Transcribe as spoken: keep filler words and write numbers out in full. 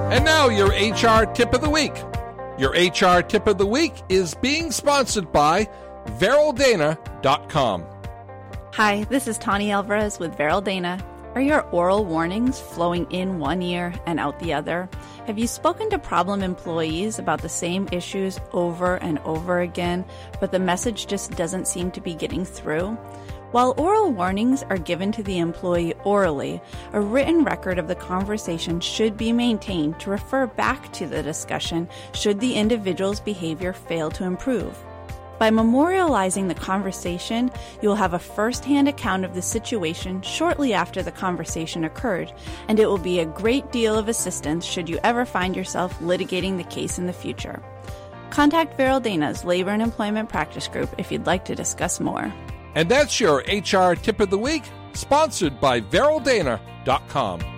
And now your H R Tip of the Week. Your H R Tip of the Week is being sponsored by Veryl Dana dot com. Hi, this is Tawny Alvarez with Veryl Dana. Are your oral warnings flowing in one ear and out the other? Have you spoken to problem employees about the same issues over and over again, but the message just doesn't seem to be getting through? While oral warnings are given to the employee orally, a written record of the conversation should be maintained to refer back to the discussion should the individual's behavior fail to improve. By memorializing the conversation, you will have a first-hand account of the situation shortly after the conversation occurred, and it will be a great deal of assistance should you ever find yourself litigating the case in the future. Contact Veryl Dana's Labor and Employment Practice Group if you'd like to discuss more. And that's your H R Tip of the Week, sponsored by Veryl Dana dot com.